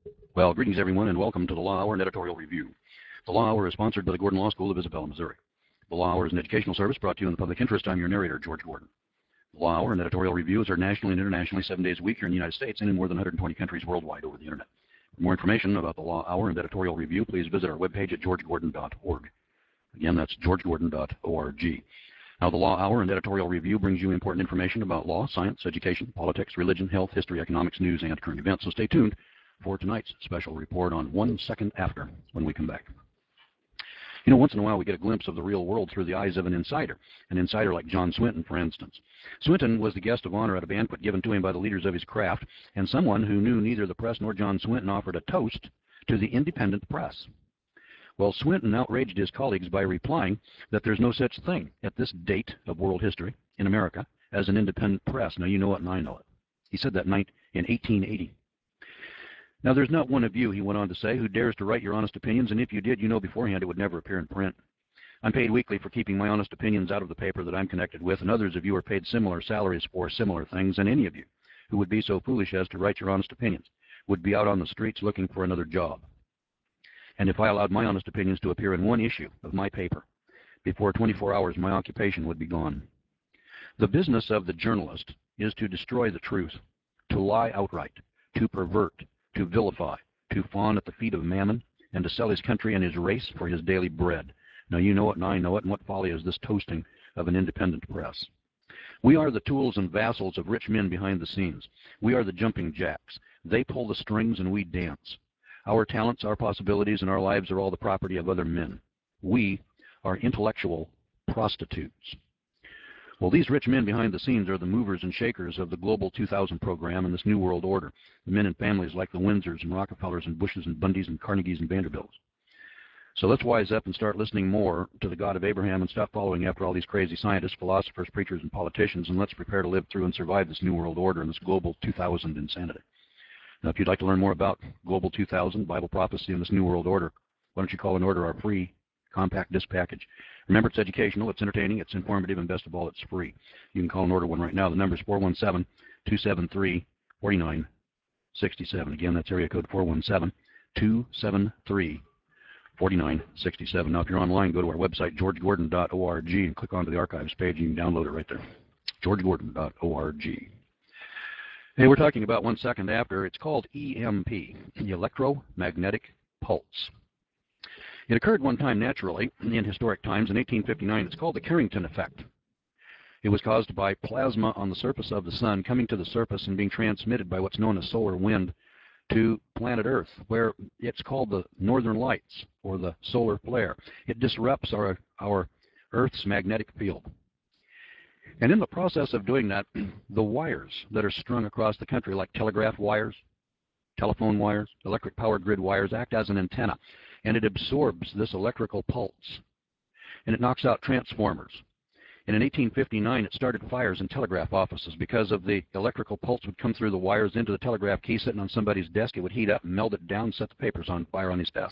Well, greetings everyone, and welcome to the Law Hour and Editorial Review. The Law Hour is sponsored by the Gordon Law School of Isabella, Missouri. The Law Hour is an educational service brought to you in the public interest. I'm your narrator, George Gordon. The Law Hour and Editorial Reviews are nationally and internationally 7 days a week here in the United States and in more than 120 countries worldwide over the internet. For more information about the Law Hour and Editorial Review, please visit our webpage at georgegordon.org. Again, that's georgegordon.org. Now, the Law Hour and Editorial Review brings you important information about law, science, education, politics, religion, health, history, economics, news, and current events. So stay tuned for tonight's special report on 1 second after when we come back. You know, once in a while we get a glimpse of the real world through the eyes of an insider like John Swinton, for instance. Swinton was the guest of honor at a banquet given to him by the leaders of his craft, and someone who knew neither the press nor John Swinton offered a toast to the independent press. Well, Swinton outraged his colleagues by replying that there's no such thing at this date of world history in America as an independent press. Now, you know it and I know it. He said that in 1880. Now, there's not one of you, he went on to say, who dares to write your honest opinions, and if you did, you know beforehand it would never appear in print. I'm paid weekly for keeping my honest opinions out of the paper that I'm connected with, and others of you are paid similar salaries for similar things, and any of you who would be so foolish as to write your honest opinions would be out on the streets looking for another job. And if I allowed my honest opinions to appear in one issue of my paper, before 24 hours my occupation would be gone. The business of the journalist is to destroy the truth, to lie outright, to pervert, to vilify, to fawn at the feet of mammon, and to sell his country and his race for his daily bread. Now you know it and I know it, and what folly is this toasting of an independent press? We are the tools and vassals of rich men behind the scenes. We are the jumping jacks. They pull the strings and we dance. Our talents, our possibilities, and our lives are all the property of other men. We are intellectual prostitutes. Well, these rich men behind the scenes are the movers and shakers of the Global 2000 program and this New World Order, the men and families like the Windsors and Rockefellers and Bushes and Bundys and Carnegies and Vanderbilts. So let's wise up and start listening more to the God of Abraham and stop following after all these crazy scientists, philosophers, preachers, and politicians, and let's prepare to live through and survive this New World Order and this Global 2000 insanity. Now, if you'd like to learn more about Global 2000, Bible prophecy, and this New World Order, why don't you call and order our free compact disc package. Remember, it's educational, it's entertaining, it's informative, and best of all, it's free. You can call and order one right now. The number is 417-273-4967. Again, that's area code 417-273-4967. Now, if you're online, go to our website, georgegordon.org, and click onto the archives page. You can download it right there, georgegordon.org. Hey, we're talking about 1 second after. It's called EMP, the electromagnetic pulse. It occurred one time naturally in historic times in 1859. It's called the Carrington effect. It was caused by plasma on the surface of the sun coming to the surface and being transmitted by what's known as solar wind to planet Earth, where it's called the northern lights or the solar flare. It disrupts our Earth's magnetic field. And in the process of doing that, the wires that are strung across the country, like telegraph wires, telephone wires, electric power grid wires, act as an antenna. And it absorbs this electrical pulse. And it knocks out transformers. And in 1859, it started fires in telegraph offices because of the electrical pulse would come through the wires into the telegraph key sitting on somebody's desk. It would heat up, melt it down, set the papers on fire on his desk.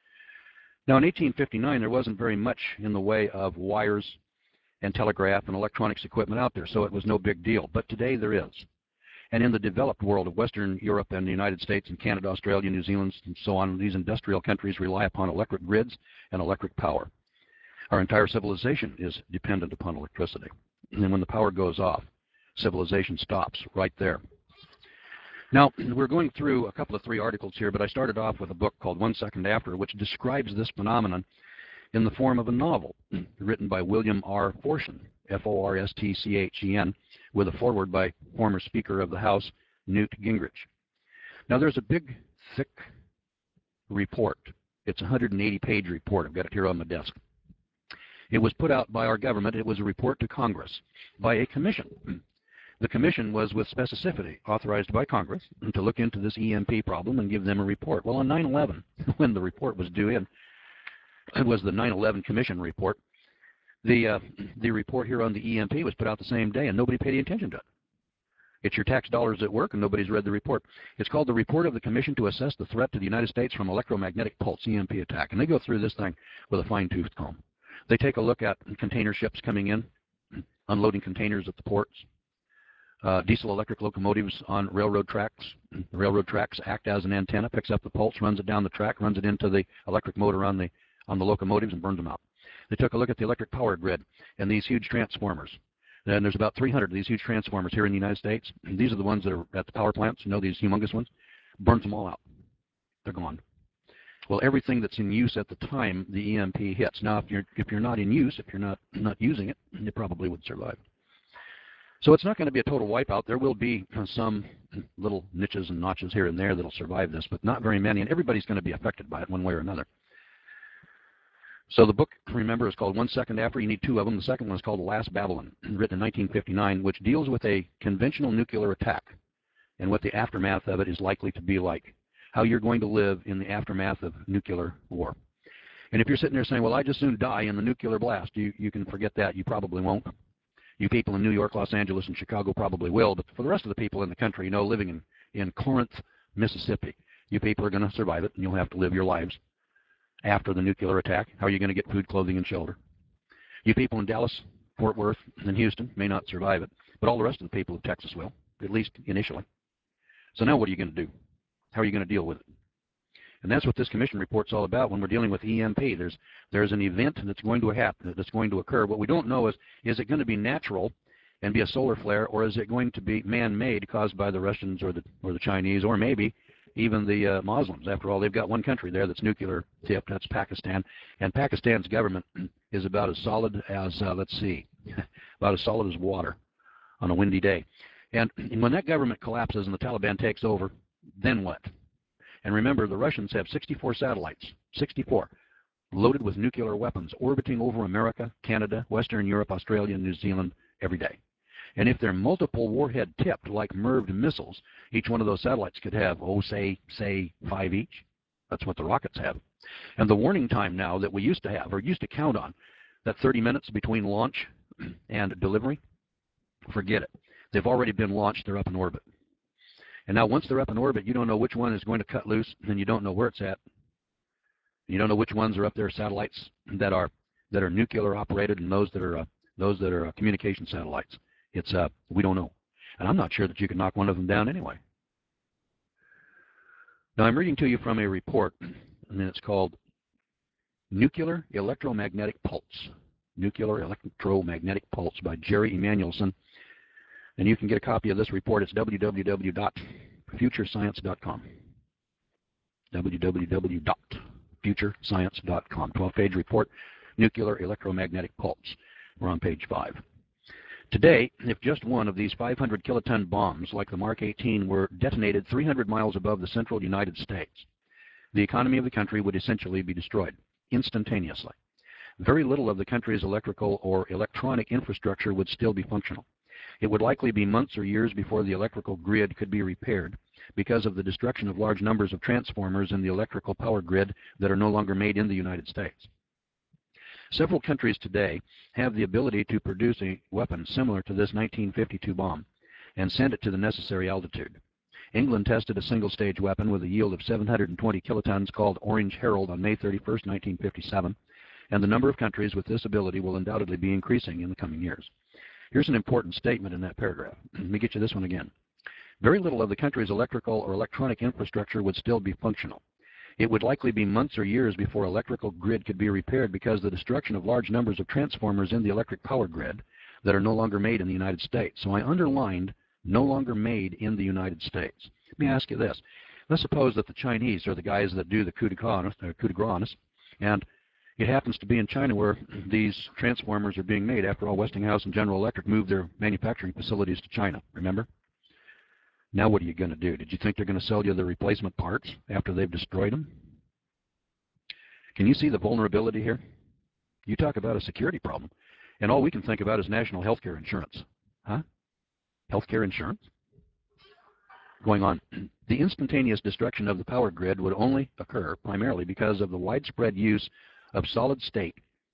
Now, in 1859, there wasn't very much in the way of wires and telegraph and electronics equipment out there, so it was no big deal. But today there is. And in the developed world of Western Europe and the United States and Canada, Australia, New Zealand, and so on, these industrial countries rely upon electric grids and electric power. Our entire civilization is dependent upon electricity. And then when the power goes off, civilization stops right there. Now, we're going through a couple of 3 articles here, but I started off with a book called 1 Second After, which describes this phenomenon in the form of a novel written by William R. Forstchen, Forstchen, with a foreword by former Speaker of the House, Newt Gingrich. Now, there's a big, thick report. It's a 180-page report. I've got it here on my desk. It was put out by our government. It was a report to Congress by a commission. The commission was with specificity authorized by Congress to look into this EMP problem and give them a report. Well, on 9/11, when the report was due in, it was the 9/11 Commission report. The report here on the EMP was put out the same day, and nobody paid any attention to it. It's your tax dollars at work, and nobody's read the report. It's called the Report of the Commission to Assess the Threat to the United States from Electromagnetic Pulse, EMP Attack. And they go through this thing with a fine-tooth comb. They take a look at container ships coming in, unloading containers at the ports, Diesel electric locomotives on railroad tracks. The railroad tracks act as an antenna, picks up the pulse, runs it down the track, runs it into the electric motor on the locomotives and burns them out. They took a look at the electric power grid and these huge transformers. And there's about 300 of these huge transformers here in the United States. And these are the ones that are at the power plants, these humongous ones. Burns them all out. They're gone. Well, everything that's in use at the time the EMP hits. Now, if you're not in use, if you're not using it, you probably would survive. So it's not going to be a total wipeout. There will be some little niches and notches here and there that'll survive this, but not very many, and everybody's going to be affected by it one way or another. So the book, remember, is called 1 Second After. You need two of them. The second one is called The Last Babylon, written in 1959, which deals with a conventional nuclear attack and what the aftermath of it is likely to be like, how you're going to live in the aftermath of nuclear war. And if you're sitting there saying, well, I just soon die in the nuclear blast, you can forget that. You probably won't. You people in New York, Los Angeles, and Chicago probably will, but for the rest of the people in the country, living in Corinth, Mississippi, you people are going to survive it, and you'll have to live your lives after the nuclear attack. How are you going to get food, clothing, and shelter? You people in Dallas, Fort Worth, and Houston may not survive it, but all the rest of the people of Texas will, at least initially. So now what are you going to do? How are you going to deal with it? And that's what this commission report's all about when we're dealing with EMP. There's an event that's going to happen, that's going to occur. What we don't know is it going to be natural and be a solar flare, or is it going to be man-made, caused by the Russians or the Chinese, or maybe even the Muslims? After all, they've got one country there that's nuclear tipped. That's Pakistan. And Pakistan's government is about as solid as, about as solid as water on a windy day. And when that government collapses and the Taliban takes over, then what? And remember, the Russians have 64 satellites, 64, loaded with nuclear weapons, orbiting over America, Canada, Western Europe, Australia, and New Zealand every day. And if they're multiple warhead tipped, like MIRV missiles, each one of those satellites could have, say 5 each. That's what the rockets have. And the warning time now that we used to have, or used to count on, that 30 minutes between launch and delivery, forget it. They've already been launched. They're up in orbit. And now once they're up in orbit, you don't know which one is going to cut loose, and you don't know where it's at. You don't know which ones are up there, satellites that are nuclear operated, and those that are communication satellites. We don't know. And I'm not sure that you can knock one of them down anyway. Now I'm reading to you from a report, and it's called Nuclear Electromagnetic Pulse. Nuclear Electromagnetic Pulse by Jerry Emanuelson. And you can get a copy of this report. It's www.futurescience.com. www.futurescience.com. 12-page report, Nuclear Electromagnetic Pulse. We're on page 5. Today, if just one of these 500 kiloton bombs, like the Mark 18, were detonated 300 miles above the central United States, the economy of the country would essentially be destroyed instantaneously. Very little of the country's electrical or electronic infrastructure would still be functional. It would likely be months or years before the electrical grid could be repaired because of the destruction of large numbers of transformers in the electrical power grid that are no longer made in the United States. Several countries today have the ability to produce a weapon similar to this 1952 bomb and send it to the necessary altitude. England tested a single-stage weapon with a yield of 720 kilotons called Orange Herald on May 31, 1957, and the number of countries with this ability will undoubtedly be increasing in the coming years. Here's an important statement in that paragraph. Let me get you this one again. Very little of the country's electrical or electronic infrastructure would still be functional. It would likely be months or years before electrical grid could be repaired because the destruction of large numbers of transformers in the electric power grid that are no longer made in the United States. So I underlined no longer made in the United States. Let me ask you this. Let's suppose that the Chinese are the guys that do the coup de grace on us, and it happens to be in China where these transformers are being made. After all, Westinghouse and General Electric moved their manufacturing facilities to China, remember? Now what are you going to do? Did you think they're going to sell you the replacement parts after they've destroyed them? Can you see the vulnerability here? You talk about a security problem, and all we can think about is national health care insurance. Huh? Health care insurance? Going on. The instantaneous destruction of the power grid would only occur primarily because of the widespread use of solid-state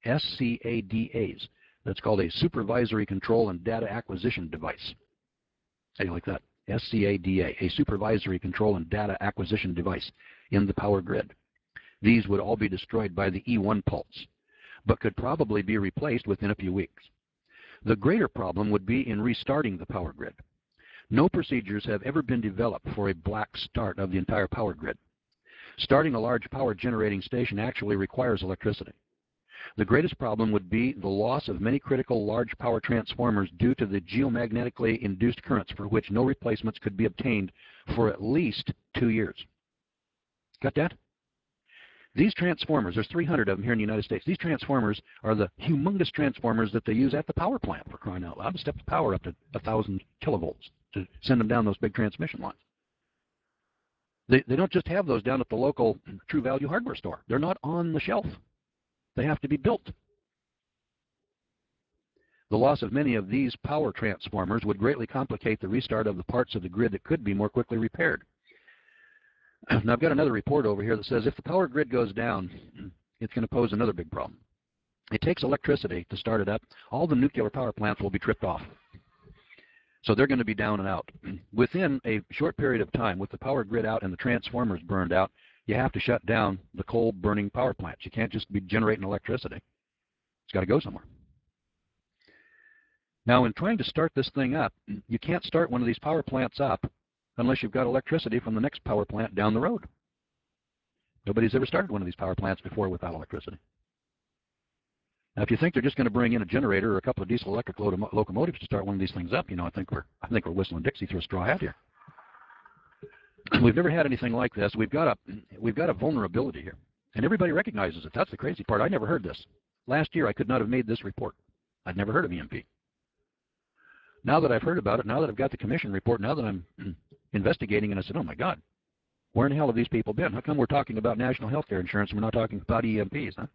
SCADAs. That's called a Supervisory Control and Data Acquisition Device. How do you like that? SCADA, a Supervisory Control and Data Acquisition Device in the power grid. These would all be destroyed by the E1 pulse, but could probably be replaced within a few weeks. The greater problem would be in restarting the power grid. No procedures have ever been developed for a black start of the entire power grid. Starting a large power generating station actually requires electricity. The greatest problem would be the loss of many critical large power transformers due to the geomagnetically induced currents for which no replacements could be obtained for at least 2 years. Got that? These transformers, there's 300 of them here in the United States. These transformers are the humongous transformers that they use at the power plant, for crying out loud, to step the power up to 1,000 kilovolts to send them down those big transmission lines. They don't just have those down at the local True Value hardware store. They're not on the shelf. They have to be built. The loss of many of these power transformers would greatly complicate the restart of the parts of the grid that could be more quickly repaired. Now, I've got another report over here that says if the power grid goes down, it's going to pose another big problem. It takes electricity to start it up. All the nuclear power plants will be tripped off. So they're going to be down and out. Within a short period of time, with the power grid out and the transformers burned out, you have to shut down the coal-burning power plants. You can't just be generating electricity. It's got to go somewhere. Now, in trying to start this thing up, you can't start one of these power plants up unless you've got electricity from the next power plant down the road. Nobody's ever started one of these power plants before without electricity. Now, if you think they're just going to bring in a generator or a couple of diesel electric locomotives to start one of these things up, you know, I think we're whistling Dixie through a straw hat here. We've never had anything like this. We've got a vulnerability here, and everybody recognizes it. That's the crazy part. I never heard this. Last year, I could not have made this report. I'd never heard of EMP. Now that I've heard about it, now that I've got the commission report, now that I'm investigating, and I said, oh my God, where in the hell have these people been? How come we're talking about national health care insurance and we're not talking about EMPs, huh?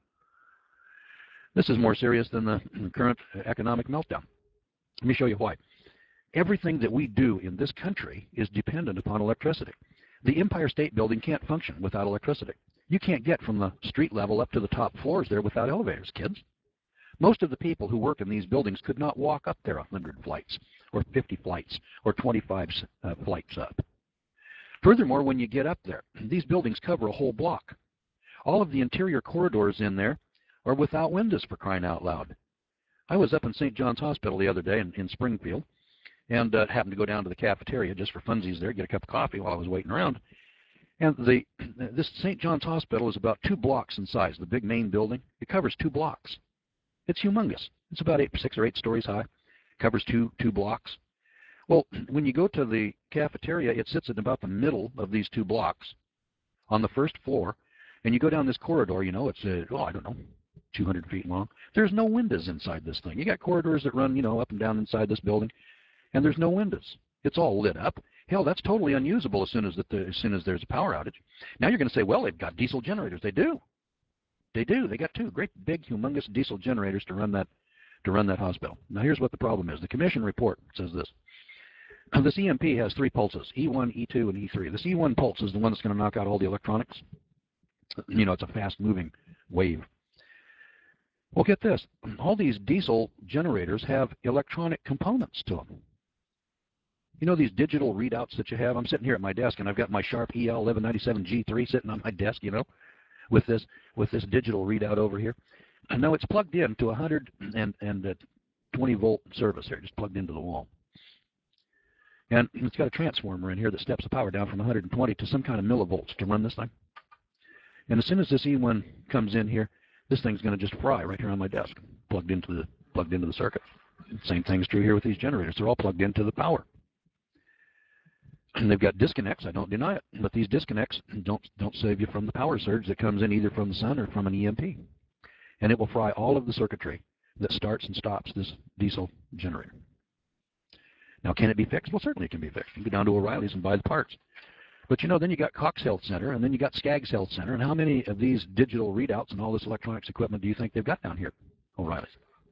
This is more serious than the current economic meltdown. Let me show you why. Everything that we do in this country is dependent upon electricity. The Empire State Building can't function without electricity. You can't get from the street level up to the top floors there without elevators, kids. Most of the people who work in these buildings could not walk up there 100 flights or 50 flights or 25 flights up. Furthermore, when you get up there, these buildings cover a whole block. All of the interior corridors in there are without windows, for crying out loud. I was up in St. John's Hospital the other day in Springfield and happened to go down to the cafeteria just for funsies there, get a cup of coffee while I was waiting around. And this St. John's Hospital is about 2 blocks in size, the big main building. It covers 2 blocks. It's humongous. It's about 6 or 8 stories high. Covers two blocks. Well, when you go to the cafeteria, it sits at about the middle of these 2 blocks on the first floor. And you go down this corridor, you know, it's, I don't know, 200 feet long. There's no windows inside this thing. You got corridors that run, you know, up and down inside this building, and there's no windows. It's all lit up. Hell, that's totally unusable as soon as there's a power outage. Now you're going to say, well, they've got diesel generators. They do. They do. They got 2 great big humongous diesel generators to run that hospital. Now here's what the problem is. The commission report says this. This EMP has 3 pulses, E1, E2, and E3. This E1 pulse is the one that's going to knock out all the electronics. You know, it's a fast-moving wave. Well, get this. All these diesel generators have electronic components to them. You know these digital readouts that you have? I'm sitting here at my desk, and I've got my Sharp EL1197G3 sitting on my desk, you know, with this digital readout over here. And now it's plugged into 120-volt service here, just plugged into the wall. And it's got a transformer in here that steps the power down from 120 to some kind of millivolts to run this thing. And as soon as this E1 comes in here, this thing's going to just fry right here on my desk, plugged into the circuit. Same thing's true here with these generators. They're all plugged into the power. And they've got disconnects. I don't deny it, but these disconnects don't save you from the power surge that comes in either from the sun or from an EMP. And it will fry all of the circuitry that starts and stops this diesel generator. Now, can it be fixed? Well, certainly it can be fixed. You can go down to O'Reilly's and buy the parts. But, you know, then you got Cox Health Center, and then you got Skaggs Health Center. And how many of these digital readouts and all this electronics equipment do you think they've got down here at O'Reilly's?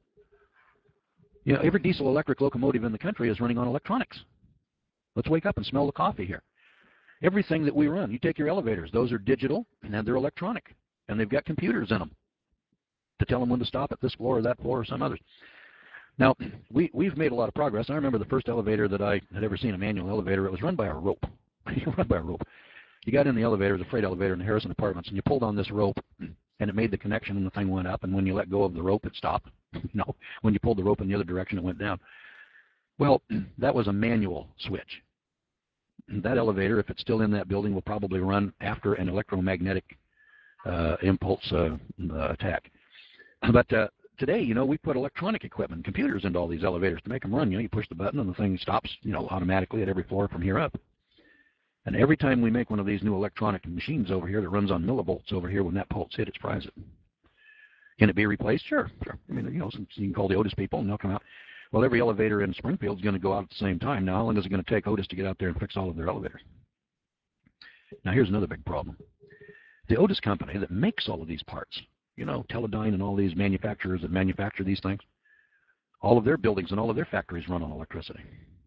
You know, every diesel electric locomotive in the country is running on electronics. Let's wake up and smell the coffee here. Everything that we run, you take your elevators, those are digital, and they're electronic. And they've got computers in them to tell them when to stop at this floor or that floor or some others. Now, we've made a lot of progress. I remember the first elevator that I had ever seen, a manual elevator. It was run by a rope. Run by a rope. You got in the elevator, it was a freight elevator in the Harrison Apartments, and you pulled on this rope, and it made the connection, and the thing went up. And when you let go of the rope, it stopped. You know, when you pulled the rope in the other direction, it went down. Well, that was a manual switch. That elevator, if it's still in that building, will probably run after an electromagnetic impulse attack. But today, we put electronic equipment, computers into all these elevators to make them run. You push the button and the thing stops, automatically at every floor from here up. And every time we make one of these new electronic machines over here that runs on millivolts over here, when that pulse hits, it fries it. Can it be replaced? Sure. I mean, you can call the Otis people and they'll come out. Well, every elevator in Springfield is going to go out at the same time. Now, how long is it going to take Otis to get out there and fix all of their elevators? Now, here's another big problem. The Otis company that makes all of these parts, Teledyne and all these manufacturers that manufacture these things, all of their buildings and all of their factories run on electricity.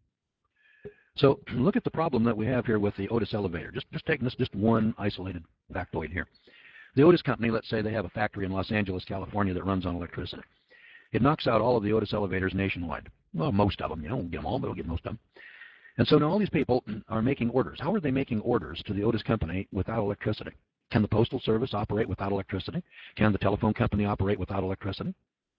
So look at the problem that we have here with the Otis elevator. Just taking this just one isolated factoid here. The Otis company, let's say they have a factory in Los Angeles, California that runs on electricity. It knocks out all of the Otis elevators nationwide. Well, most of them. Won't get them all, but it'll get most of them. And so now all these people are making orders. How are they making orders to the Otis company without electricity? Can the Postal Service operate without electricity? Can the telephone company operate without electricity?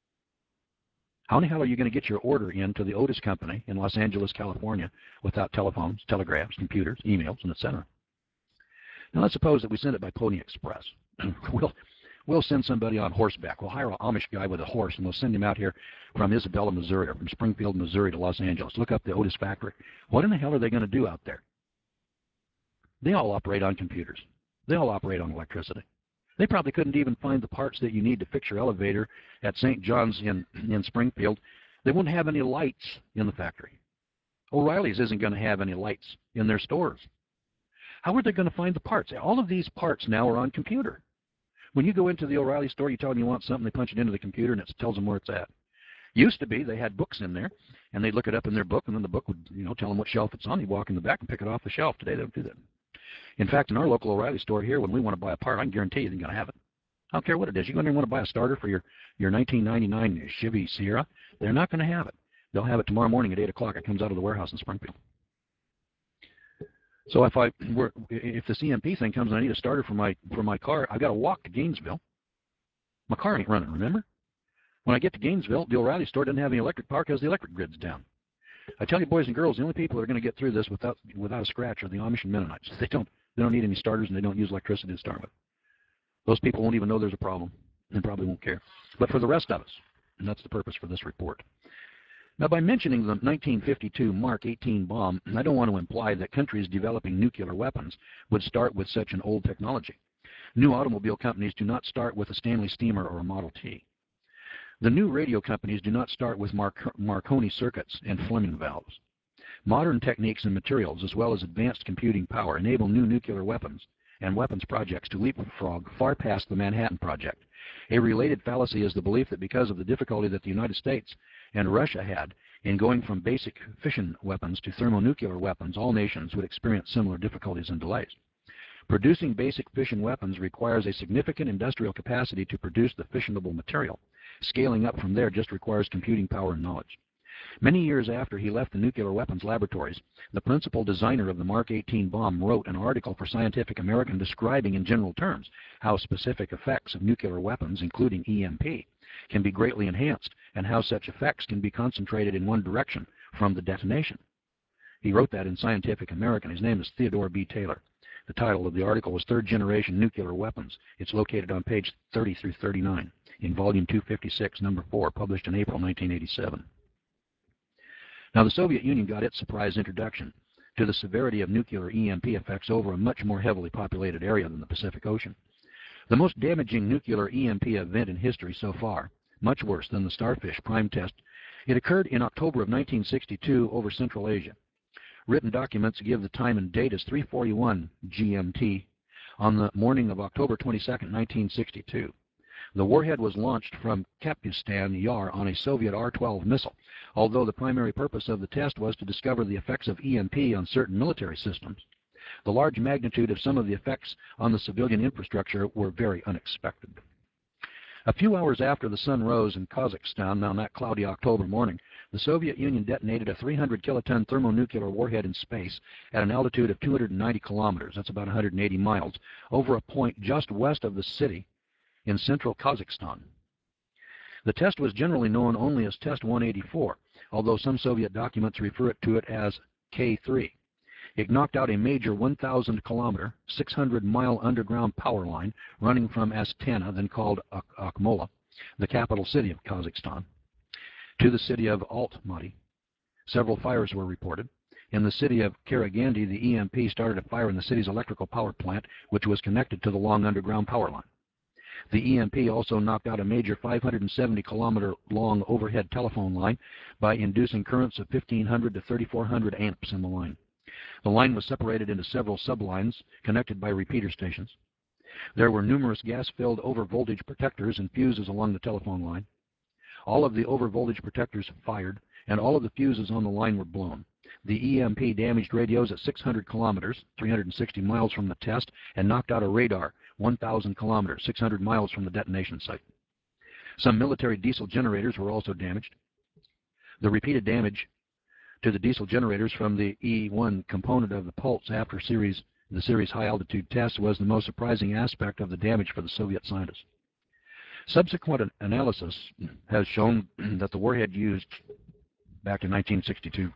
How in the hell are you going to get your order in to the Otis company in Los Angeles, California without telephones, telegraphs, computers, emails, and etc.? Now let's suppose that we send it by Pony Express. We'll send somebody on horseback. We'll hire an Amish guy with a horse, and we'll send him out here from Isabella, Missouri, or from Springfield, Missouri to Los Angeles. Look up the Otis factory. What in the hell are they going to do out there? They all operate on computers. They all operate on electricity. They probably couldn't even find the parts that you need to fix your elevator at St. John's in Springfield. They wouldn't have any lights in the factory. O'Reilly's isn't going to have any lights in their stores. How are they going to find the parts? All of these parts now are on computer. When you go into the O'Reilly store, you tell them you want something, they punch it into the computer, and it tells them where it's at. Used to be they had books in there, and they'd look it up in their book, and then the book would tell them what shelf it's on. You'd walk in the back and pick it off the shelf. Today they don't do that. In fact, in our local O'Reilly store here, when we want to buy a part, I can guarantee you they're going to have it. I don't care what it is. You go in there and want to buy a starter for your 1999 Chevy Sierra, they're not going to have it. They'll have it tomorrow morning at 8 o'clock. It comes out of the warehouse in Springfield. So if the EMP thing comes and I need a starter for my car, I've got to walk to Gainesville. My car ain't running, remember? When I get to Gainesville, the O'Reilly store doesn't have any electric power because the electric grid's down. I tell you, boys and girls, the only people that are going to get through this without a scratch are the Amish and Mennonites. They don't need any starters, and they don't use electricity to start with. Those people won't even know there's a problem and probably won't care. But for the rest of us, and that's the purpose for this report. Now, by mentioning the 1952 Mark 18 bomb, I don't want to imply that countries developing nuclear weapons would start with such an old technology. New automobile companies do not start with a Stanley Steamer or a Model T. The new radio companies do not start with Marconi circuits and Fleming valves. Modern techniques and materials, as well as advanced computing power, enable new nuclear weapons and weapons projects to leapfrog far past the Manhattan Project. A related fallacy is the belief that because of the difficulty that the United States and Russia had in going from basic fission weapons to thermonuclear weapons, all nations would experience similar difficulties and delays. Producing basic fission weapons requires a significant industrial capacity to produce the fissionable material. Scaling up from there just requires computing power and knowledge. Many years after he left the nuclear weapons laboratories, the principal designer of the Mark 18 bomb wrote an article for Scientific American describing in general terms how specific effects of nuclear weapons, including EMP, can be greatly enhanced and how such effects can be concentrated in one direction from the detonation. He wrote that in Scientific American. His name is Theodore B. Taylor. The title of the article was Third Generation Nuclear Weapons. It's located on page 30 through 39 in volume 256, number 4, published in April 1987. Now, the Soviet Union got its surprise introduction to the severity of nuclear EMP effects over a much more heavily populated area than the Pacific Ocean. The most damaging nuclear EMP event in history so far, much worse than the Starfish prime test, it occurred in October of 1962 over Central Asia. Written documents give the time and date as 3:41 GMT on the morning of October 22, 1962. The warhead was launched from Kapustan Yar on a Soviet R-12 missile, although the primary purpose of the test was to discover the effects of EMP on certain military systems. The large magnitude of some of the effects on the civilian infrastructure were very unexpected. A few hours after the sun rose in Kazakhstan on that cloudy October morning, the Soviet Union detonated a 300-kiloton thermonuclear warhead in space at an altitude of 290 kilometers, that's about 180 miles, over a point just west of the city in central Kazakhstan. The test was generally known only as Test 184, although some Soviet documents refer to it as K3. It knocked out a major 1,000-kilometer, 600-mile underground power line running from Astana, then called Akmola, the capital city of Kazakhstan, to the city of Almaty. Several fires were reported. In the city of Karaganda, the EMP started a fire in the city's electrical power plant, which was connected to the long underground power line. The EMP also knocked out a major 570-kilometer long overhead telephone line by inducing currents of 1,500 to 3,400 amps in the line. The line was separated into several sublines connected by repeater stations. There were numerous gas-filled overvoltage protectors and fuses along the telephone line. All of the overvoltage protectors fired, and all of the fuses on the line were blown. The EMP damaged radios at 600 kilometers, 360 miles from the test, and knocked out a radar 1,000 kilometers, 600 miles from the detonation site. Some military diesel generators were also damaged. The repeated damage to the diesel generators from the E1 component of the pulse after the series high-altitude test was the most surprising aspect of the damage for the Soviet scientists. Subsequent analysis has shown that the warhead used back in 1962,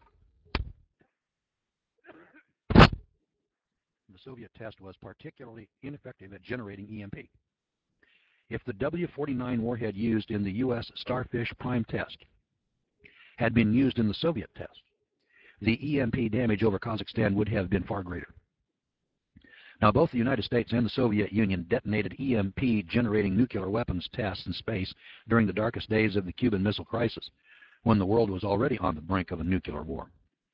the Soviet test was particularly ineffective at generating EMP. If the W-49 warhead used in the U.S. Starfish Prime test had been used in the Soviet test, the EMP damage over Kazakhstan would have been far greater. Now, both the United States and the Soviet Union detonated EMP-generating nuclear weapons tests in space during the darkest days of the Cuban Missile Crisis, when the world was already on the brink of a nuclear war.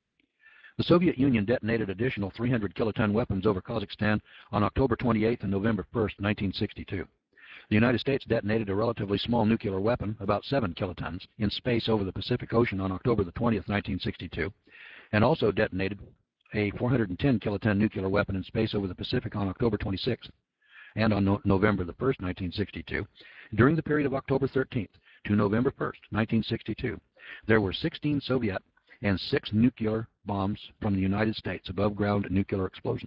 The Soviet Union detonated additional 300-kiloton weapons over Kazakhstan on October 28 and November 1, 1962. The United States detonated a relatively small nuclear weapon, about 7 kilotons, in space over the Pacific Ocean on October 20, 1962, and also detonated a 410-kiloton nuclear weapon in space over the Pacific on October 26th and on November 1, 1962. During the period of October 13th to November 1, 1962, there were 16 Soviet and 6 nuclear bombs from the United States above-ground nuclear explosions.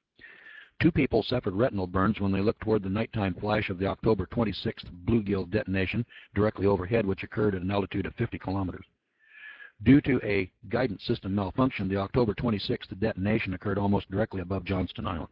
2 people suffered retinal burns when they looked toward the nighttime flash of the October 26th bluegill detonation directly overhead, which occurred at an altitude of 50 kilometers. Due to a guidance system malfunction, the October 26th detonation occurred almost directly above Johnston Island.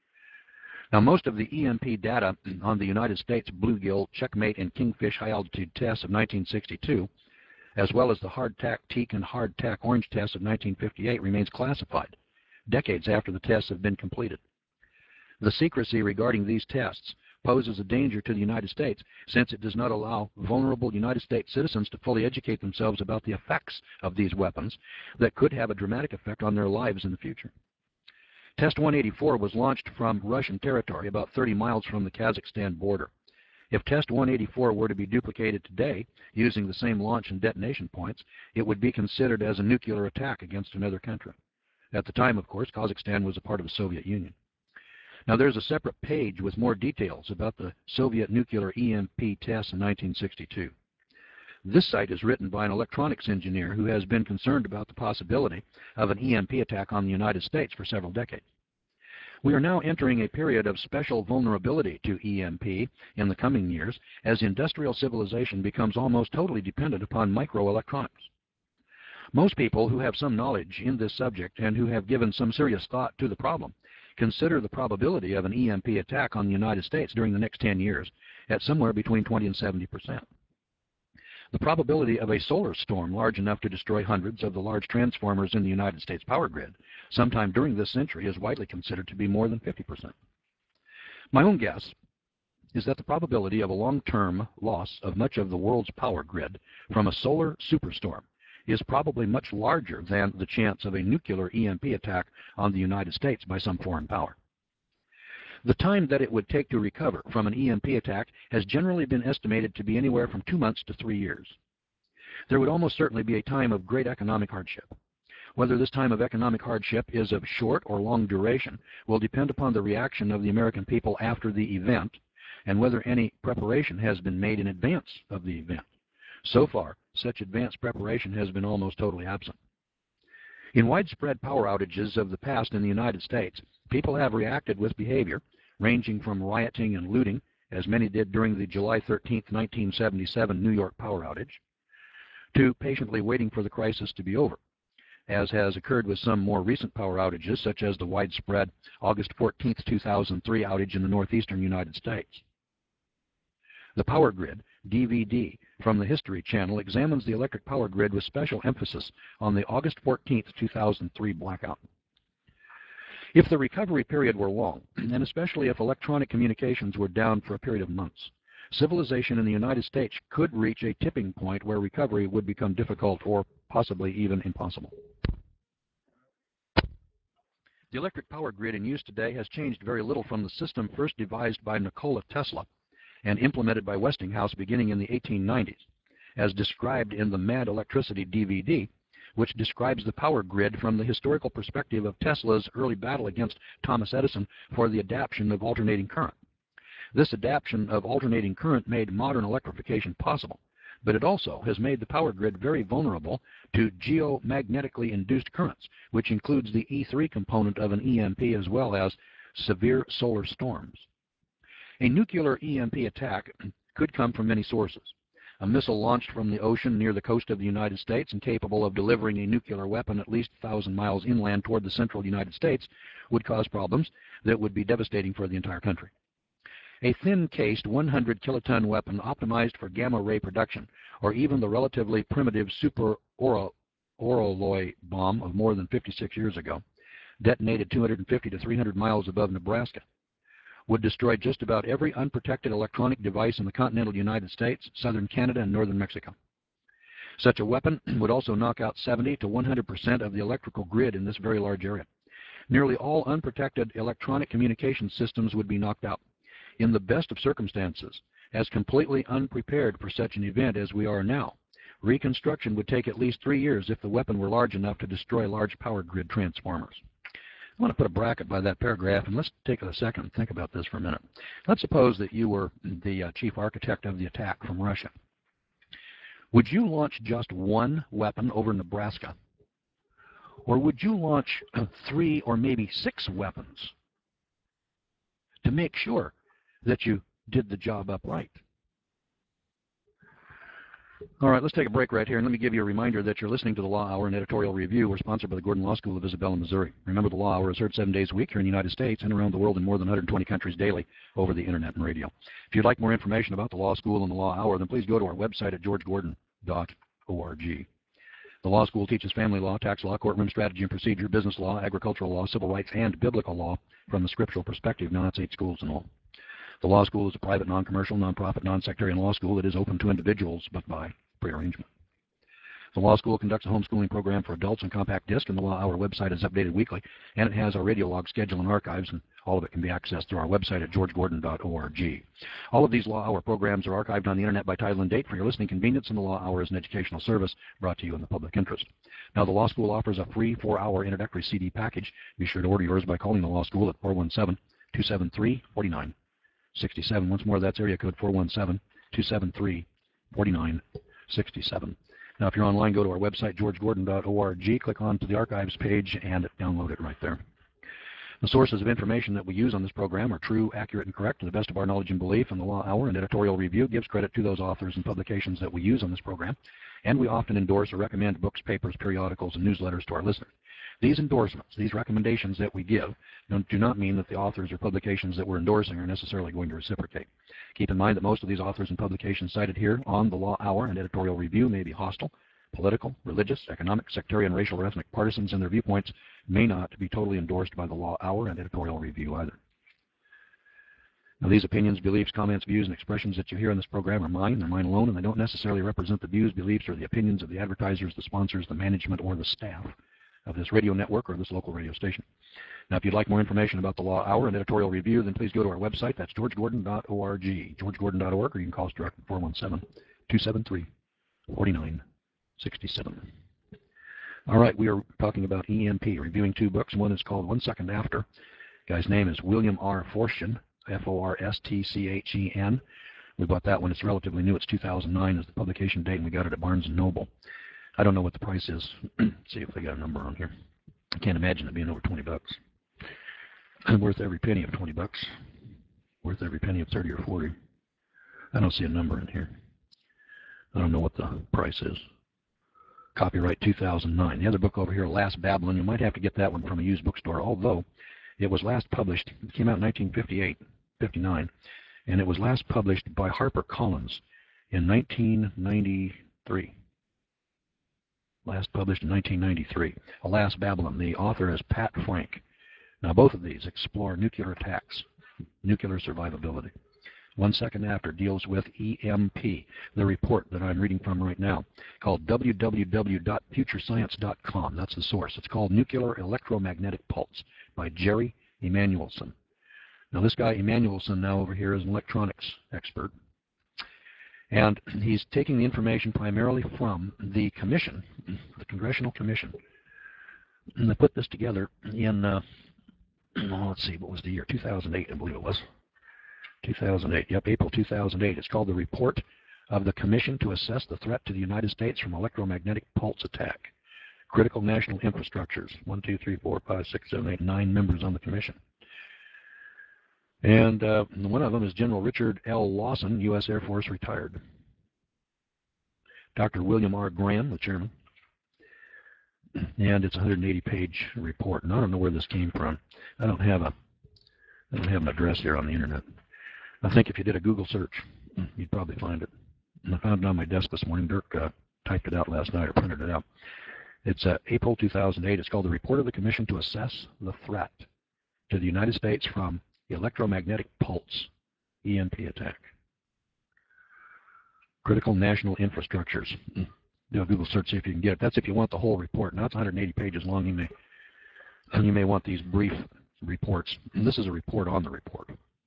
Now, most of the EMP data on the United States bluegill, checkmate, and kingfish high-altitude tests of 1962, as well as the hardtack teak and hardtack orange tests of 1958, remains classified decades after the tests have been completed. The secrecy regarding these tests poses a danger to the United States, since it does not allow vulnerable United States citizens to fully educate themselves about the effects of these weapons that could have a dramatic effect on their lives in the future. Test 184 was launched from Russian territory about 30 miles from the Kazakhstan border. If Test 184 were to be duplicated today using the same launch and detonation points, it would be considered as a nuclear attack against another country. At the time, of course, Kazakhstan was a part of the Soviet Union. Now, there's a separate page with more details about the Soviet nuclear EMP tests in 1962. This site is written by an electronics engineer who has been concerned about the possibility of an EMP attack on the United States for several decades. We are now entering a period of special vulnerability to EMP in the coming years as industrial civilization becomes almost totally dependent upon microelectronics. Most people who have some knowledge in this subject and who have given some serious thought to the problem consider the probability of an EMP attack on the United States during the next 10 years at somewhere between 20 and 70%. The probability of a solar storm large enough to destroy hundreds of the large transformers in the United States power grid sometime during this century is widely considered to be more than 50%. My own guess is that the probability of a long-term loss of much of the world's power grid from a solar superstorm is probably much larger than the chance of a nuclear EMP attack on the United States by some foreign power. The time that it would take to recover from an EMP attack has generally been estimated to be anywhere from 2 months to 3 years. There would almost certainly be a time of great economic hardship. Whether this time of economic hardship is of short or long duration will depend upon the reaction of the American people after the event and whether any preparation has been made in advance of the event. So far, such advanced preparation has been almost totally absent. In widespread power outages of the past in the United States, people have reacted with behavior ranging from rioting and looting, as many did during the July 13, 1977 New York power outage, to patiently waiting for the crisis to be over, as has occurred with some more recent power outages, such as the widespread August 14, 2003 outage in the northeastern United States. The Power Grid DVD from the History Channel examines the electric power grid with special emphasis on the August 14, 2003 blackout. If the recovery period were long, and especially if electronic communications were down for a period of months, civilization in the United States could reach a tipping point where recovery would become difficult or possibly even impossible. The electric power grid in use today has changed very little from the system first devised by Nikola Tesla and implemented by Westinghouse beginning in the 1890s, as described in the Mad Electricity DVD, which describes the power grid from the historical perspective of Tesla's early battle against Thomas Edison for the adaptation of alternating current. This adaptation of alternating current made modern electrification possible, but it also has made the power grid very vulnerable to geomagnetically induced currents, which includes the E3 component of an EMP as well as severe solar storms. A nuclear EMP attack could come from many sources. A missile launched from the ocean near the coast of the United States and capable of delivering a nuclear weapon at least 1,000 miles inland toward the central United States would cause problems that would be devastating for the entire country. A thin-cased 100-kiloton weapon optimized for gamma-ray production, or even the relatively primitive Super Orloi bomb of more than 56 years ago, detonated 250 to 300 miles above Nebraska, would destroy just about every unprotected electronic device in the continental United States, southern Canada, and northern Mexico. Such a weapon would also knock out 70 to 100% of the electrical grid in this very large area. Nearly all unprotected electronic communication systems would be knocked out. In the best of circumstances, as completely unprepared for such an event as we are now, reconstruction would take at least 3 years if the weapon were large enough to destroy large power grid transformers. I want to put a bracket by that paragraph, and let's take a second and think about this for a minute. Let's suppose that you were the chief architect of the attack from Russia. Would you launch just one weapon over Nebraska? Or would you launch 3 or maybe 6 weapons to make sure that you did the job up right? All right, let's take a break right here, and let me give you a reminder that you're listening to the Law Hour and Editorial Review. We're sponsored by the Gordon Law School of Isabella, Missouri. Remember, the Law Hour is heard 7 days a week here in the United States and around the world in more than 120 countries daily over the Internet and radio. If you'd like more information about the Law School and the Law Hour, then please go to our website at georgegordon.org. The Law School teaches family law, tax law, courtroom strategy and procedure, business law, agricultural law, civil rights, and biblical law from the scriptural perspective. Now, that's 8 schools in all. The Law School is a private, non-commercial, non-profit, non-sectarian law school that is open to individuals, but by prearrangement. The Law School conducts a homeschooling program for adults on compact disc, and the Law Hour website is updated weekly, and it has a radio log schedule and archives, and all of it can be accessed through our website at georgegordon.org. All of these Law Hour programs are archived on the Internet by title and date for your listening convenience, and the Law Hour is an educational service brought to you in the public interest. Now, the Law School offers a free 4-hour introductory CD package. Be sure to order yours by calling the Law School at 417-273-4967. Once more, that's area code 417-273-4967. Now, if you're online, go to our website, georgegordon.org, click on to the archives page, and download it right there. The sources of information that we use on this program are true, accurate, and correct to the best of our knowledge and belief, and the Law Hour and Editorial Review gives credit to those authors and publications that we use on this program, and we often endorse or recommend books, papers, periodicals, and newsletters to our listeners. These endorsements, these recommendations that we give, do not mean that the authors or publications that we're endorsing are necessarily going to reciprocate. Keep in mind that most of these authors and publications cited here on the Law Hour and Editorial Review may be hostile, political, religious, economic, sectarian, racial, or ethnic partisans, and their viewpoints may not be totally endorsed by the Law Hour and Editorial Review either. Now, these opinions, beliefs, comments, views, and expressions that you hear in this program are mine. They're mine alone, and they don't necessarily represent the views, beliefs, or the opinions of the advertisers, the sponsors, the management, or the staff of this radio network or this local radio station. Now, if you'd like more information about the Law Hour and Editorial Review, then please go to our website. That's georgegordon.org, georgegordon.org, or you can call us directly at 417-273-4967. All right, we are talking about EMP, reviewing 2 books. One is called 1 Second After. The guy's name is William R. Forstchen, Forstchen. We bought that one. It's relatively new. It's 2009 is the publication date, and we got it at Barnes & Noble. I don't know what the price is. See if they got a number on here. I can't imagine it being over $20. Worth every penny of $20. Worth every penny of 30 or 40. I don't see a number in here. I don't know what the price is. Copyright 2009. The other book over here, Last Babylon, you might have to get that one from a used bookstore, although it was last published, it came out in 1958, 59, and it was last published by HarperCollins in 1993. Last published in 1993. Alas, Babylon. The author is Pat Frank. Now, both of these explore nuclear attacks, nuclear survivability. 1 Second After deals with EMP, the report that I'm reading from right now, called www.futurescience.com. That's the source. It's called Nuclear Electromagnetic Pulse by Jerry Emanuelson. Now, this guy, Emanuelson, now over here is an electronics expert. And he's taking the information primarily from the commission, the Congressional Commission. And they put this together in, let's see, what was the year? 2008, I believe it was. 2008, yep, April 2008. It's called the Report of the Commission to Assess the Threat to the United States from Electromagnetic Pulse Attack. Critical National Infrastructures. 1, 2, 3, 4, 5, 6, 7, 8, 9 members on the commission. And one of them is General Richard L. Lawson, U.S. Air Force, retired. Dr. William R. Graham, the chairman. And it's a 180-page report. And I don't know where this came from. I don't have an address here on the internet. I think if you did a Google search, you'd probably find it. And I found it on my desk this morning. Dirk typed it out last night or printed it out. It's April 2008. It's called the Report of the Commission to Assess the Threat to the United States from Electromagnetic Pulse, EMP Attack. Critical National Infrastructures. Do a Google search, see if you can get it. That's if you want the whole report. Now it's 180 pages long. You may want these brief reports. And this is a report on the report.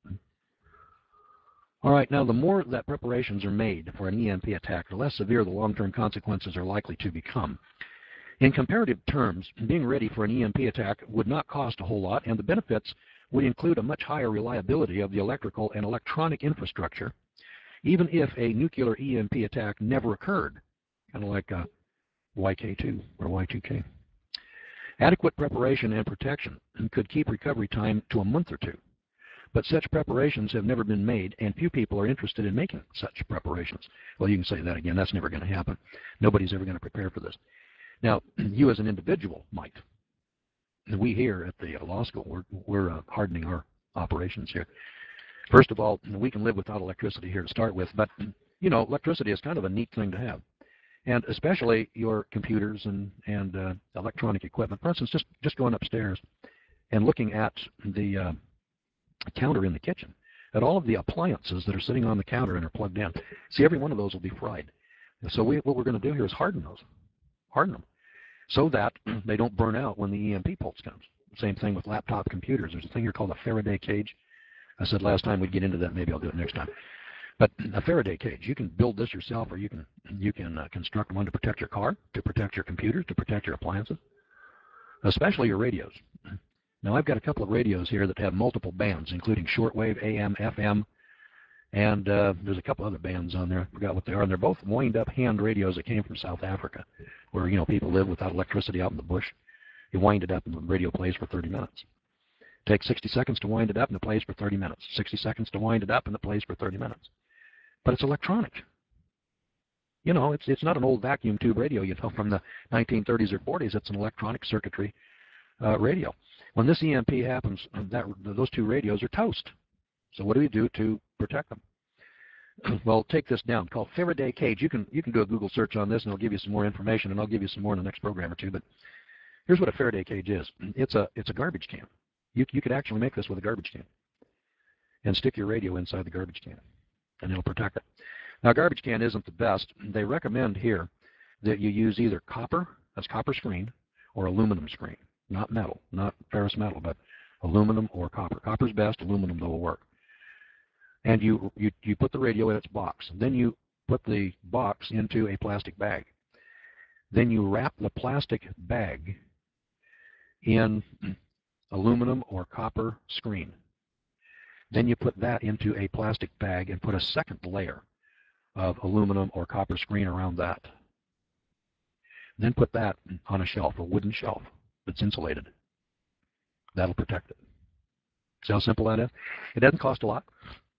All right, now the more that preparations are made for an EMP attack, the less severe the long-term consequences are likely to become. In comparative terms, being ready for an EMP attack would not cost a whole lot, and the benefits would include a much higher reliability of the electrical and electronic infrastructure, even if a nuclear EMP attack never occurred, kind of like YK2 or Y2K. Adequate preparation and protection could keep recovery time to a month or two. But such preparations have never been made, and few people are interested in making such preparations. Well, you can say that again. That's never going to happen. Nobody's ever going to prepare for this. Now, you as an individual might. We here at the law school, we're hardening our operations here. First of all, we can live without electricity here to start with, but, you know, electricity is kind of a neat thing to have. And especially your computers and electronic equipment. For instance, just going upstairs and looking at the counter in the kitchen, at all of the appliances that are sitting on the counter and are plugged in. See, every one of those will be fried. So what we're going to do here is harden them, so that they don't burn out when the EMP pulse comes. Same thing with laptop computers. There's a thing here called a Faraday cage. I said last time we'd get into that. Maybe I'll do it next time. But a Faraday cage, you can build this yourself, or you can construct one to protect your car, to protect your computer, to protect your appliances, especially your radios. Now, I've got a couple of radios here that have multiple bands, including shortwave, AM, FM, and there's a couple other bands on there. I forgot what they are. And they're both wind-up hand radios that came from South Africa, where, you know, people live without electricity out in the bush. You wind it up and the radio plays for 30 minutes. It takes 60 seconds to wind it up and it plays for 30 minutes. 60 seconds to wind it up and it plays for 30 minutes. But it's electronic. You know, it's not an old vacuum tube radio, you know, from the 1930s or 40s. It's an electronic circuitry radio. When this EMP happens, those two radios are toast. So what do we do to protect them? Well, take this down, called Faraday cage. You can do a Google search on this, and it'll give you some more information, and I'll give you some more in the next program or two. But here's what a Faraday cage is. It's a garbage can. You could actually make this with a garbage can and stick your radio inside the garbage can, and it'll protect it. Now, a garbage can isn't the best. They recommend here that you use either copper, that's copper screen, or aluminum screen. Not metal, not ferrous metal, but aluminum or copper. Copper's best, aluminum though will work. And you put the radio in its box. Then you put the box into a plastic bag. Then you wrap the plastic bag in aluminum or copper screen. Then you put that into a plastic bag and put a second layer of aluminum or copper screen around that. Then put that on a shelf, a wooden shelf that's insulated. That'll protect it. See how simple that is? It doesn't cost a lot,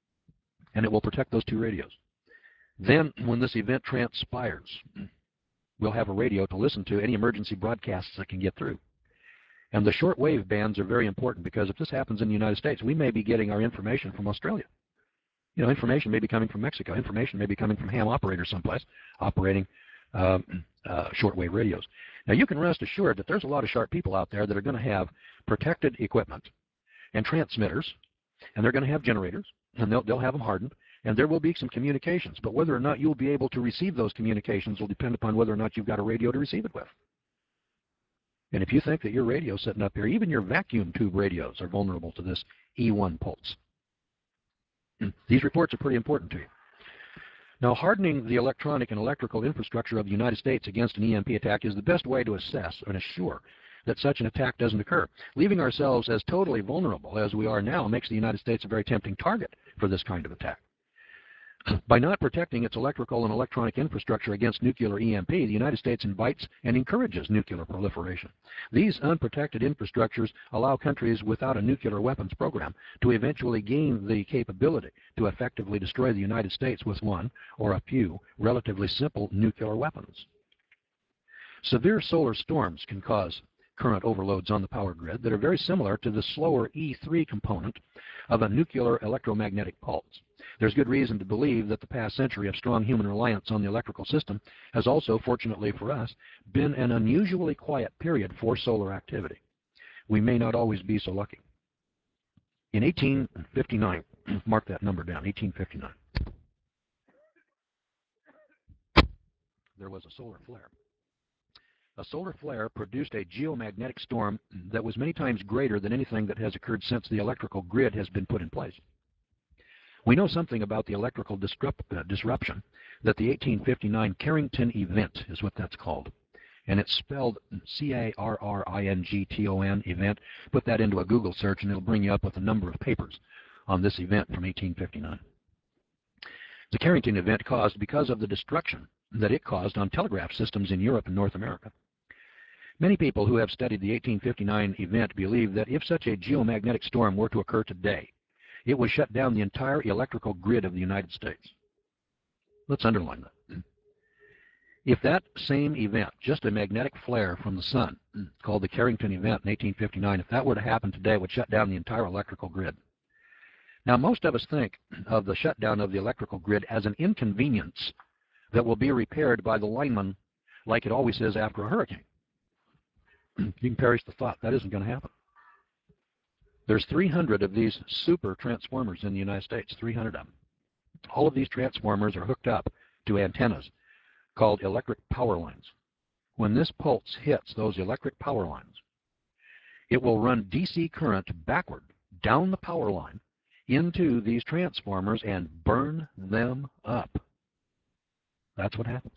and it will protect those two radios. Then, when this event transpires, we'll have a radio to listen to any emergency broadcasts that can get through. And the shortwave bands are very important because if this happens in the United States, we may be getting our information from Australia. You know, information may be coming from Mexico. Information may be coming from ham operators someplace operating shortwave radios. Now, you can rest assured that there's a lot of sharp people out there that are going to have protected equipment and transmitters, and they're going to have generators, and they'll have them hardened, and there will be some communications. But whether or not you'll be able to receive those communications will depend upon whether or not you've got a radio to receive it with. And if you think that your radio sitting up here, even your vacuum tube radios are vulnerable to this E1 pulse. These reports are pretty important to you. Now, hardening the electronic and electrical infrastructure of the United States against an EMP attack is the best way to assess and assure that such an attack doesn't occur. Leaving ourselves as totally vulnerable as we are now makes the United States a very tempting target for this kind of attack. By not protecting its electrical and electronic infrastructure against nuclear EMP, the United States invites and encourages nuclear proliferation. These unprotected infrastructures allow countries without a nuclear weapons program to eventually gain the capability to effectively destroy the United States with one or a few relatively simple nuclear weapons. Severe solar storms can cause current overloads on the power grid that are very similar to the slower E3 component of a nuclear electromagnetic pulse. There's good reason to believe that the past century of strong human reliance on the electrical system has also, fortunately for us, been an unusually quiet period for solar activity. We may not always be so lucky. In 1859, mark that number down, 1859, there was a solar flare. A solar flare produced a geomagnetic storm that was many times greater than anything that has occurred since the electrical grid has been put in place. We know something about the electrical disruption that the 1859 Carrington event is what that's called. And it's spelled C-A-R-R-I-N-G-T-O-N, event. Put that into a Google search and it'll bring you up with a number of papers on this event from 1859. The Carrington event caused because of the destruction that it caused on telegraph systems in Europe and North America. Many people who have studied the 1859 event believe that if such a geomagnetic storm were to occur today, it would shut down the entire electrical grid of the United States. Let's underline that. If that same event, just a magnetic flare from the sun, called the Carrington event in 1859, if that were to happen today, it would shut down the entire electrical grid. Now, most of us think of the shutdown of the electrical grid as an inconvenience that will be repaired by the lineman like it always is after a hurricane. You can perish the thought. That isn't going to happen. There's 300 of these super transformers in the United States, 300 of them. All of these transformers are hooked up to antennas called electric power lines. When this pulse hits those electric power lines, it will run DC current backward down the power line into these transformers and burn them up. That's what happens.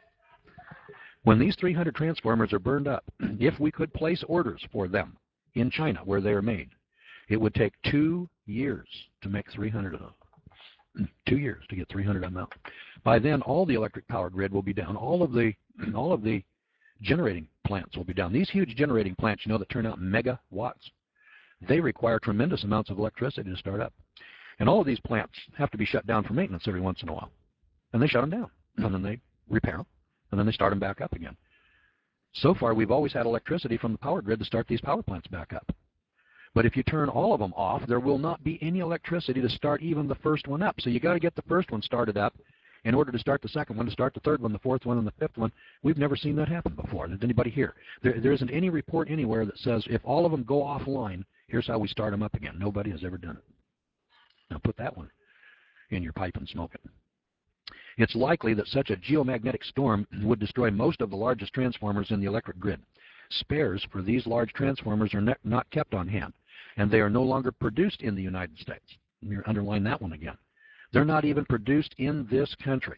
When these 300 transformers are burned up, if we could place orders for them in China where they are made, it would take 2 years to make 300 of them. 2 years to get 300 of them out. By then, all the electric power grid will be down. All of the generating plants will be down. These huge generating plants, you know, that turn out megawatts, they require tremendous amounts of electricity to start up. And all of these plants have to be shut down for maintenance every once in a while. And they shut them down. And then they repair them. And then they start them back up again. So far, we've always had electricity from the power grid to start these power plants back up. But if you turn all of them off, there will not be any electricity to start even the first one up. So you got to get the first one started up in order to start the second one, to start the third one, the fourth one, and the fifth one. We've never seen that happen before. Does anybody here? There isn't any report anywhere that says if all of them go offline, here's how we start them up again. Nobody has ever done it. Now put that one in your pipe and smoke it. It's likely that such a geomagnetic storm would destroy most of the largest transformers in the electric grid. Spares for these large transformers are not kept on hand, and they are no longer produced in the United States. Let me underline that one again. They're not even produced in this country.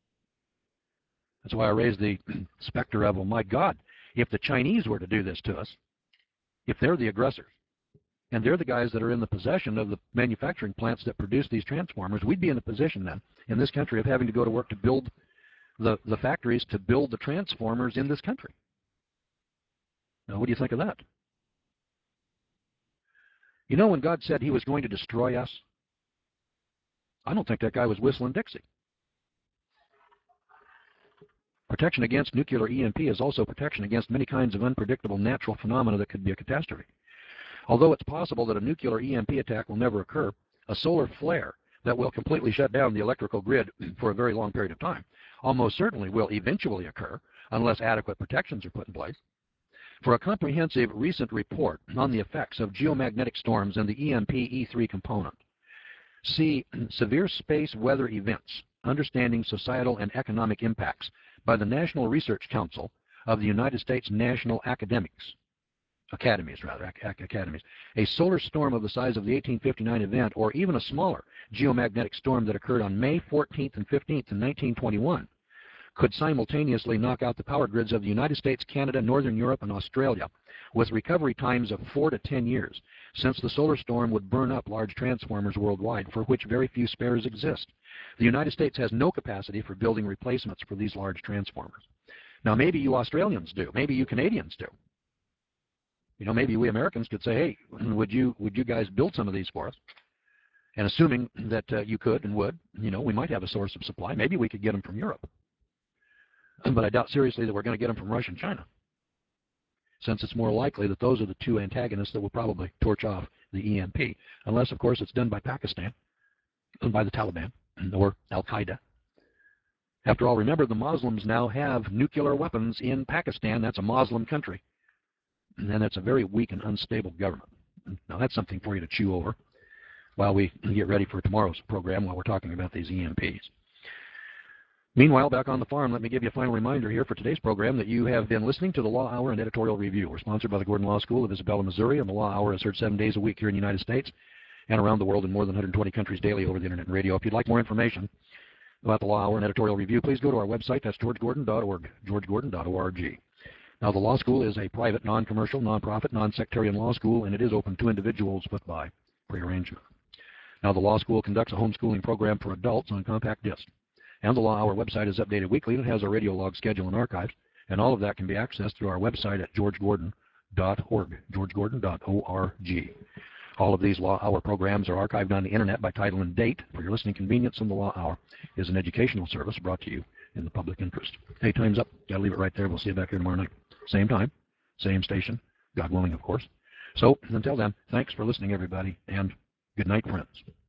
That's why I raised the specter of, well, my God, if the Chinese were to do this to us, if they're the aggressors, and they're the guys that are in the possession of the manufacturing plants that produce these transformers, we'd be in a position then, in this country, of having to go to work to build the factories to build the transformers in this country. Now, what do you think of that? You know, when God said he was going to destroy us, I don't think that guy was whistling Dixie. Protection against nuclear EMP is also protection against many kinds of unpredictable natural phenomena that could be a catastrophe. Although it's possible that a nuclear EMP attack will never occur, a solar flare that will completely shut down the electrical grid for a very long period of time almost certainly will eventually occur unless adequate protections are put in place. For a comprehensive recent report on the effects of geomagnetic storms and the EMP E3 component, see Severe Space Weather Events, Understanding Societal and Economic Impacts by the National Research Council of the United States National Academies. A solar storm of the size of the 1859 event, or even a smaller geomagnetic storm that occurred on May 14th and 15th in 1921, could simultaneously knock out the power grids of the United States, Canada, Northern Europe, and Australia, with recovery times of 4 to 10 years, since the solar storm would burn up large transformers worldwide, for which very few spares exist. The United States has no capacity for building replacements for these large transformers. Now, maybe you Australians do. Maybe you Canadians do. You know, maybe we Americans could say, hey, would you guys build some of these for us? And assuming that you could and would, you know, we might have a source of supply. Maybe we could get them from Europe. But I doubt seriously that we're going to get them from Russia and China, since it's more likely that those are the two antagonists that will probably torch off the EMP, unless, of course, it's done by Pakistan, by the Taliban, or Al-Qaeda. After all, remember, the Muslims now have nuclear weapons in Pakistan. That's a Muslim country. And that's a very weak and unstable government. Now, that's something for you to chew over while we get ready for tomorrow's program while we're talking about these EMPs. Meanwhile, back on the farm, let me give you a final reminder here for today's program that you have been listening to the Law Hour and Editorial Review. We're sponsored by the Gordon Law School of Isabella, Missouri, and the Law Hour is heard 7 days a week here in the United States and around the world in more than 120 countries daily over the internet and radio. If you'd like more information about the Law Hour and Editorial Review, please go to our website. That's georgegordon.org, georgegordon.org. Now, the law school is a private, non-commercial, non-profit, non-sectarian law school, and it is open to individuals but by prearrangement. Now, the law school conducts a homeschooling program for adults on compact disc. And the Law Hour website is updated weekly, and it has a radio log schedule and archives. And all of that can be accessed through our website at georgegordon.org, georgegordon.org. All of these Law Hour programs are archived on the internet by title and date for your listening convenience, and the Law Hour is an educational service brought to you in the public interest. Hey, time's up. Gotta leave it right there. We'll see you back here tomorrow night. Same time, same station, God willing, of course. So, until then, thanks for listening, everybody, and good night, friends.